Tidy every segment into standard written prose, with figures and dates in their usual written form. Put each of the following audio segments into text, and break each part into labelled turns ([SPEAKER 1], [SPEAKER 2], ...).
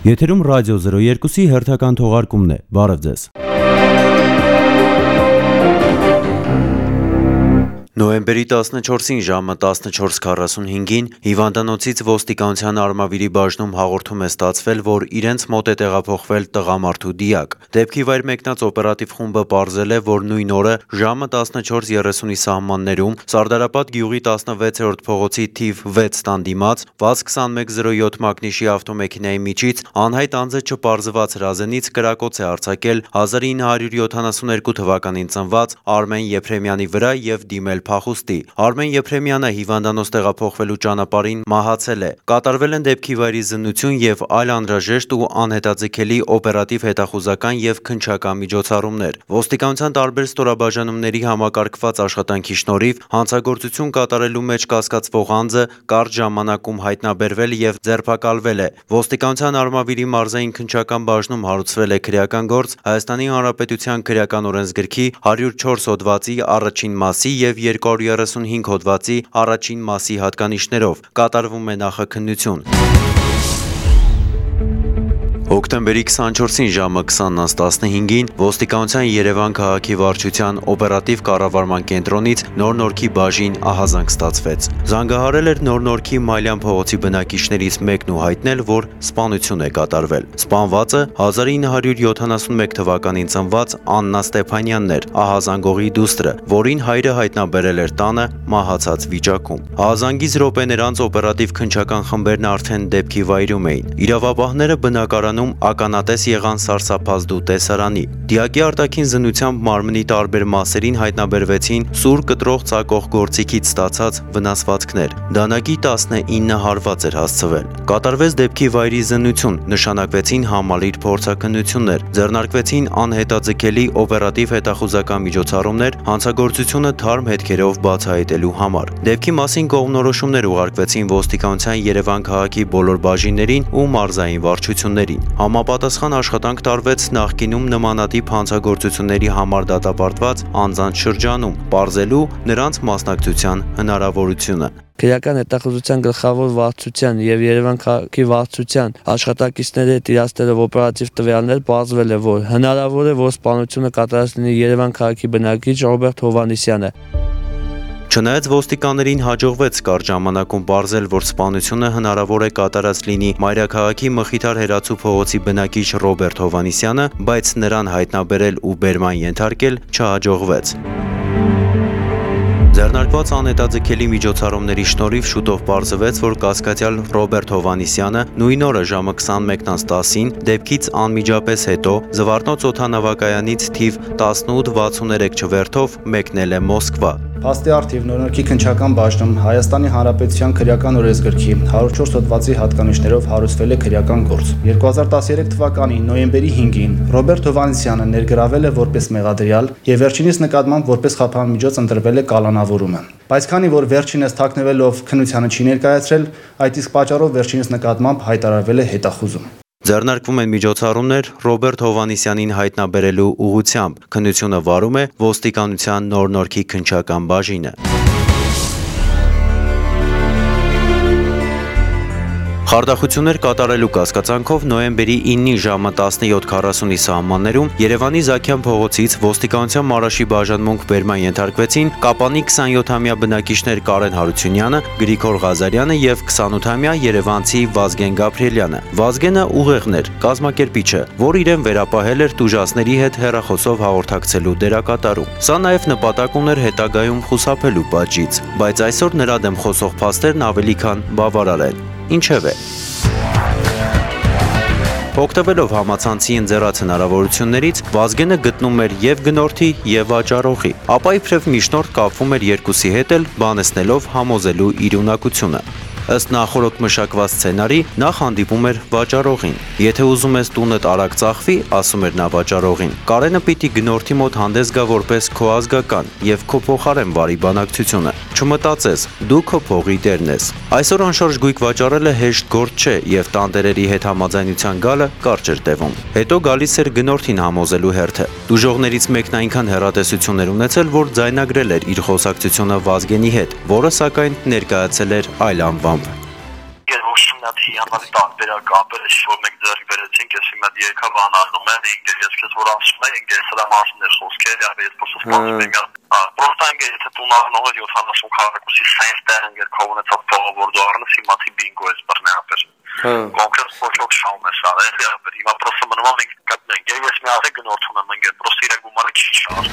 [SPEAKER 1] Եթերում ռադիո 02-ի հերթական թողարկումն է, բարև ձեզ։ Նոյեմբերի 14-ին ժամը 14:45-ին հիվանդանոցից ոստիկանության Արմավիրի բաժնում հաղորդում է ստացվել, որ իրենց մոտ է տեղափոխվել տղամարդու դիակ։ Դեպքի վայր մեկնած օպերատիվ խումբը պարզել է, որ նույն օրը ժամը 14:30-ի սահմաններում Սարդարապատ գյուղի 16-րդ փողոցի թիվ 6 տան դիմաց VAZ-2107 մակնիշի ավտոմեքենայի միջից անհայտ անձը չպարզված հրազենից կրակոց է արձակել 1972 թվականին ծնված Արմեն Եփրեմյանի վրա եւ դիմել փախուստի։ Արմեն Եփրեմյանը հիվանդանոց տեղափոխվելու ճանապարհին մահացել է։ Կատարվել են դեպքի վայրի զննություն եւ այլ անհրաժեշտ ու անհետաձգելի օպերատիվ հետախուզական եւ քննչական միջոցառումներ։ Ոստիկանության տարբեր ստորաբաժանումների համակարգված աշխատանքի շնորհիվ հանցագործություն կատարելու մեջ կասկածվող անձը կարճ ժամանակում հայտնաբերվել եւ ձերբակալվել է։ Ոստիկանության Արմավիրի մարզային քննչական բաժնում հարուցվել է քրեական գործ Հայաստանի Հանրապետության քրեական օրենսգրքի 104 հոդվածի առաջին մասի եւ 235 հոդվածի առաջին մասի հատկանիշներով կատարվում է նախաքննություն։ Հոկտեմբերի 24-ին ժամը 20:15-ին ոստիկանության Երևան քաղաքի վարչության օպերատիվ կառավարման կենտրոնից Նոր-Նորքի բաժին ահազանգ ստացվեց։ Զանգահարել էր Նոր-Նորքի Մայլյան փողոցի բնակիչներից մեկն ու հայտնել, որ սպանություն է կատարվել։ Սպանվածը 1971 թվականին ծնված Աննա Ստեփանյանն էր, ահազանգողի դուստրը, որին հայրը հայտնաբերել էր տանը մահացած վիճակում։ Ահազանգից րոպեներ անց օպերատիվ քննչական խմբերն արդեն դեպքի վայրում էին։ Իրավապահները բնակարանում ականատես եղան սարսափազդու տեսարանի։ Դիակի արտաքին զննությամբ մարմնի տարբեր մասերին հայտնաբերվեցին սուր կտրող ծակող գործիքից ստացած վնասվածքներ։ Դանակի 19 հարված էր հասցվել։ Կատարվեց դեպքի վայրի զննություն, նշանակվեցին համալիր փորձաքննություններ, ձեռնարկվեցին անհետաձգելի օպերատիվ հետախուզական միջոցառումներ հանցագործությունը թարմ հետքերով բացահայտելու համար։ Դեպքի մասին կողմնորոշումներ ուղարկվեցին ոստիկանության Երևան քաղաքի բոլոր բաժիններին ու մարզային վարչություններին։ Համապատասխան աշխատանք տարվեց նախկինում նմանատիպ հանցագործությունների համար դատապարտված անձանց շրջանում, պարզելու նրանց մասնակցության հնարավորությունը։
[SPEAKER 2] Քրեական հետախուզության գլխավոր վարչության եւ Երևան քաղաքի վարչության աշխատակիցների հետ իրացնելով օպերատիվ տվյալներ պարզվել է, որ հնարավոր է, որ սպանությունը կատարած լինի Երևան քաղաքի բնակիչ Ռոբերտ Հովհաննիսյանը։
[SPEAKER 1] Չնայած ոստիկաններին հաջողվեց կարճ ժամանակում պարզել, որ սպանությունը հնարավոր է կատարած լինի Մայրաքաղաքի Մխիթար Հերացու փողոցի բնակիչ Ռոբերտ Հովհաննիսյանը, բայց նրան հայտնաբերել ու բերման ենթարկել չհաջողվեց։ Ձեռնարկված անհետաձգելի միջոցառումների շնորհիվ շուտով պարզվեց, որ կասկածյալ Ռոբերտ Հովհաննիսյանը նույն օրը ժամը 21:10-ին դեպքից անմիջապես հետո Զվարթնոց օդանավակայանից թիվ 1863 չվերթով մեկնել է Մոսկվա։
[SPEAKER 3] Փաստի առթիվ Նոր-Նորքի քննչական բաժնում Հայաստանի Հանրապետության քրեական օրենսգրքի 104 հոդվածի հատկանիշներով հարուցվել է քրեական գործ։ 2013 թվականի նոյեմբերի 5-ին Ռոբերտ Հովհաննիսյանը ներգրավել է որպես մեղադրյալ եւ վերջինիս նկատմամբ որպես խափանմիջոց ընտրվել է կալանավորումը։ Բայց քանի որ վերջինս թաքնվելով քննությանը չի ներկայացրել, այդ իսկ պատճառով վերջինիս նկատմամբ հայտարարվել է հետախուզում։
[SPEAKER 1] Ձեռնարկվում են միջոցառումներ Ռոբերտ Հովհաննիսյանին հայտնաբերելու ուղղությամբ։ Քննությունը վարում է ոստիկանության Նոր-Նորքի քննչական բաժինը։ Խարդախություններ կատարելու կասկածանքով նոյեմբերի 9-ի ժամը 17:40-ի սահմաններում Երևանի Զաքյան փողոցից ոստիկանության Մարաշի բաժանմունք բերման ենթարկվեցին Կապանի 27-ամյա բնակիչներ Կարեն Հարությունյանը, Գրիգոր Ղազարյանը եւ 28-ամյա երևանցի Վազգեն Գաբրիելյանը։ Վազգենը ուղեղն էր, կազմակերպիչը, որ իրեն վերապահել էր տուժածների հետ հեռախոսով հաղորդակցելու դերակատարում։ Սա նաեւ նպատակ ուներ հետագայում խուսափելու պատժից, բայց այսօր նրա դեմ խոսող փաստերն ավելի քան բավարար են։ Ինչևէ, օգտվելով համացանցի ընձեռած հնարավորություններից Վազգենը գտնում էր եւ գնորդի եւ վաճառողի, ապա իբրև միջնորդ կապվում էր երկուսի հետ էլ բանեցնելով համոզելու իր ունակությունը։ Ըստ նախորդ մշակված սցենարի նա հանդիպում էր վաճառողին։ Եթե ուզում ես տունդ արագ ծախվի, ասում էր նա վաճառողին, Կարենը պիտի գնորդի մոտ հանդես գա որպես քո ազգական եւ քո փոխարեն վարի բանակցությունը։ Չմտածես, դու քո փողի տերն ես։ Այսօր անշարժ գույք վաճառելը հեշտ գործ չէ եւ տանտերերի հետ համաձայնության գալը կարճ էր տևում։ Հետո գալիս էր գնորդին համոզելու հերթը։ Դուժողներից մեկն այնքան հեռատեսություն էր ունեցել, որ ձայնագրել էր իր խոսակցությունը Վազգենի հետ, որը սակայն ներկայացել էր այլ անվամբ։
[SPEAKER 4] Ամենաթի անալի տարբերակ ապերը որ մենք ձեռք բերեցինք, ես հիմա երկավ անալնում են, ես քեզ որ ասում եմ, ես սրա մասին է խոսքեր, ես պրոստը սպասում եմ։ Պրոստը եթե դու նահնողը 70 քառակուսի սենտեր ընկերքով ունեցած փողովորդու առնես հիմացի բինգո ես բռնապեր։ Կոնկրետ փոքր շահում է սա, էլի ապեր։ Հիմա պրոստը մնում ենք գտնենք, ես մի ասեք գնորդում եմ ընկեր, պրոստը իր գումարը քիչ չար։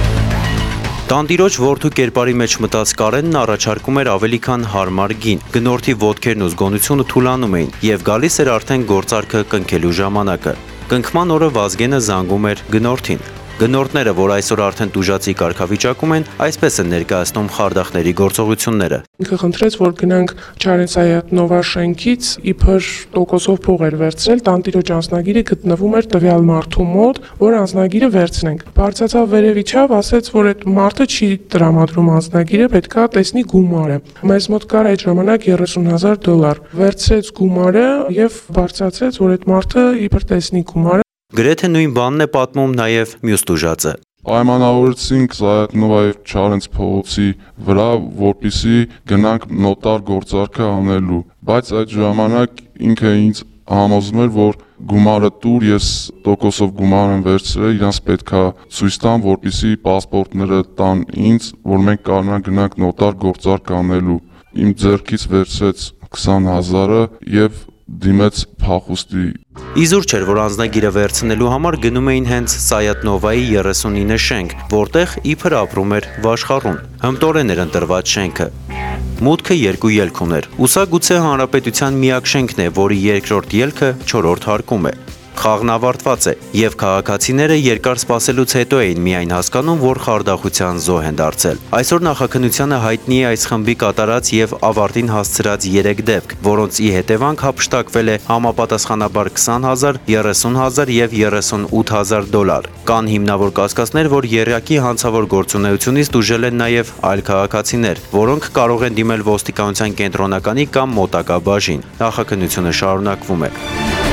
[SPEAKER 1] Տանտիրոջ որդու կերպարի մեջ մտած Կարենն առաջարկում էր ավելի քան հարմար գին, գնորդի ոտքերն ու զգոնությունը թուլանում էին և գալիս էր արդեն գործարքը կնքելու ժամանակը։ Կնքման օրը Վազգենը զանգում էր գնորդին։ Գնորդները, որ այսօր արդեն տուժածի կարգավիճակում են, այսպես են ներկայացնում Խարդախների գործողությունները։
[SPEAKER 5] Ինքը խնդրեց, որ գնանք Չարենցայատնովա շենքից իբր տոկոսով փող էր վերցրել, տանտիրոջ անձնագիրը գտնվում էր տվյալ մարդու մոտ, որ անձնագիրը վերցնենք։ Բարձրացավ վերև իջավ, ասեց, որ այդ մարդը չի տրամադրում անձնագիրը, պետքա տեսնի գումարը։ Մեզ մոտ կար այդ ժամանակ $30,000։ Վերցրեց գումարը եւ բարձրացրեց, որ այդ մարդը իբր տեսնի գումարը։
[SPEAKER 1] Գրեթե նույն բանն է պատմում նաև մյուս տուժածը։
[SPEAKER 6] Պայմանավորեցինք Զայատնովա եւ Չարենց փողոցի վրա, որպեսզի գնանք նոտար գործարքը անելու, բայց այդ ժամանակ ինքը ինձ համոզում էր, որ գումարը տուր, ես տոկոսով գումար եմ վերցրել, իրանց պետքա ցույց տամ, որպեսզի պասպորտները տան ինձ, որ մենք կարողանանք գնանք նոտար գործարք անելու։ Իմ ձեռքից վերցրեց 20,000-ը եւ դիմեց փախուստի։
[SPEAKER 1] Իզուր չէր, որ անձնագիրը վերցնելու համար գնում էին հենց Սայատնովայի 39 շենք, որտեղ իբր ապրում էր Վաշխառուն։ Հմտորեն էր ընտրված շենքը։ Մուտքը երկու ելք ուներ։ Ուսա գուցե հանրապետության միակ շենքն է, որի երկրորդ ելքը 4-րդ հարկում է։ Խաղն ավարտված է, եւ քաղաքացիները երկար սպասելուց հետո էին միայն հասկանում, որ խարդախության զոհ են դարձել։ Այսօր նախաքննությանը հայտնի է այս խմբի կատարած եւ ավարտին հասցրած 3 դեպք, որոնց ի հետևանք հափշտակվել է համապատասխանաբար 20,000, 30,000 եւ $38,000։ Կան հիմնավոր կասկածներ, որ եռյակի հանցավոր գործունեությունից դուժել են նաեւ այլ քաղաքացիներ, որոնք կարող են դիմել ոստիկանության կենտրոնականի կամ մոտակա բաժին։ Նախաքննությունը շարունակվում է։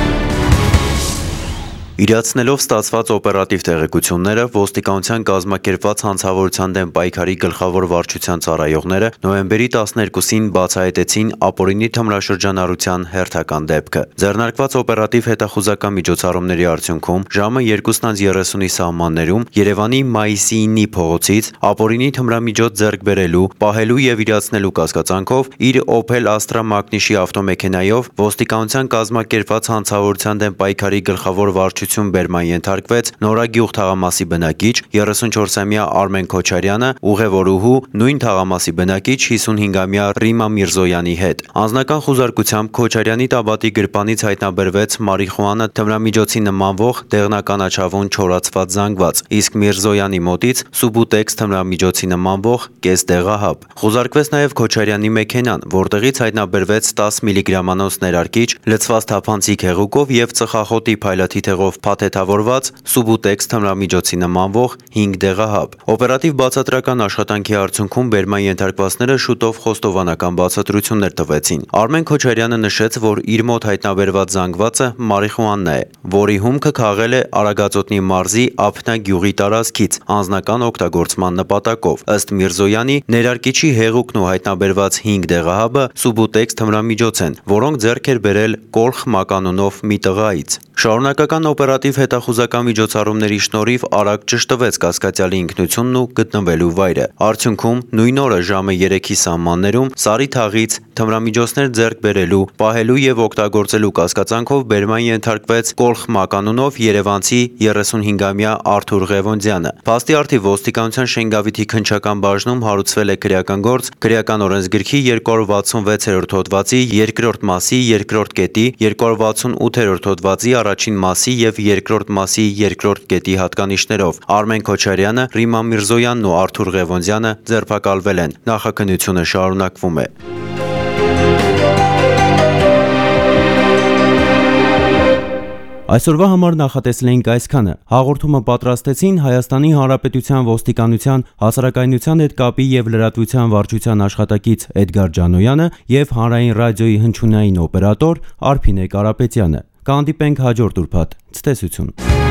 [SPEAKER 1] Իրացնելով ստացված օպերատիվ տեղեկությունները, ոստիկանության կազմակերպված հանցավորության դեմ պայքարի գլխավոր վարչության ծառայողները նոյեմբերի 12-ին բացահայտեցին ապօրինի թմրաշրջանառության հերթական դեպքը։ Ձեռնարկված օպերատիվ հետախուզական միջոցառումների արդյունքում ժամը 2:30-ի սահմաններում Երևանի Մայիսի 9-ի փողոցից ապօրինի թմրամիջոց ձեռք բերելու, պահելու եւ իրացնելու կասկածանքով իր Opel Astra Magnish-ի ավտոմեքենայով ոստիկանության կազմակերպված հանցավորության դեմ պայքարի գլխավոր վարչության բերման ենթարկվեց Նորագյուղ թաղամասի բնակիչ 34-ամյա Արմեն Քոչարյանը, ուղևորուհու նույն թաղամասի բնակիչ 55-ամյա Ռիմա Միրզոյանի հետ։ Անձնական խուզարկությամբ Քոչարյանի տաբատի գրպանից հայտնաբերվեց մարիխուանա թմրամիջոցի նմանվող դեղնականաչավուն չորացված զանգված, իսկ Միրզոյանի մոտից Subutex թմրամիջոցի նմանվող կես դեղահապ։ Խուզարկվեց նաև Քոչարյանի մեքենան, որտեղից հայտնաբերվեց 10 միլիգրամանոց ներարկիչ, լցված թափանցիկ հեղուկով եւ ծխախոտի փայլաթիթեղով փաթեթավորված Subutex թմրամիջոցի նմանվող 5 դեղահապ։ Օպերատիվ բացատրական աշխատանքի արդյունքում բերման ենթարկվածները շուտով խոստովանական բացատրություններ տվեցին։ Արմեն Քոչարյանը նշեց, որ իր մոտ հայտնաբերված զանգվածը մարիխուանա է, որի հումքը քաղել է Արագածոտնի մարզի Ափնա գյուղի տարածքից անձնական օգտագործման նպատակով։ Ըստ Միրզոյանի, ներարկիչի հեղուկն ու հայտնաբերված 5 դեղահաբը Subutex թմրամիջոց են, որոնք ձեռք էր բերել Կոլխ մականունով մի տղայից։ Շարունակական օպերատիվ հետախուզական միջոցառումների շնորհիվ արագ ճշտվեց կասկածյալի ինքնությունն ու գտնվելու վայրը։ Արդյունքում նույն օրը ժամը 3-ի սահմաններում Սարի թաղից թմրամիջոցներ ձեռք բերելու, պահելու եւ օգտագործելու կասկածանքով բերման ենթարկվեց Կոլխ մականունով երևանցի 35-ամյա Արթուր Ղևոնդյանը։ Փաստի արդիվ ոստիկանության Շենգավիթի քննչական բաժնում հարուցվել է քրեական գործ, քրեական օրենսգրքի 266-րդ հոդվածի 2-րդ մասի 2-րդ կետի, 268-րդ հոդվածի առաջին մասի եւ երկրորդ մասի երկրորդ կետի հատկանիշներով Արմեն Քոչարյանը, Ռիմա Միրզոյանն ու Արթուր Ղևոնդյանը ձերբակալվել են։ Նախաքննությունը շարունակվում է։ Այսօրվա համար նախատեսել էինք այսքանը։ Հաղորդումը պատրաստեցին Հայաստանի Հանրապետության ոստիկանության հասարակայնության հետ կապի եւ լրատվության վարչության աշխատակից Էդգար Ջանոյանը եւ Հանրային ռադիոյի հնչյունային օպերատոր Արփինե Կարապետյանը։ Կհանդիպենք հաջորդ ուրբաթ։ Ցտեսություն։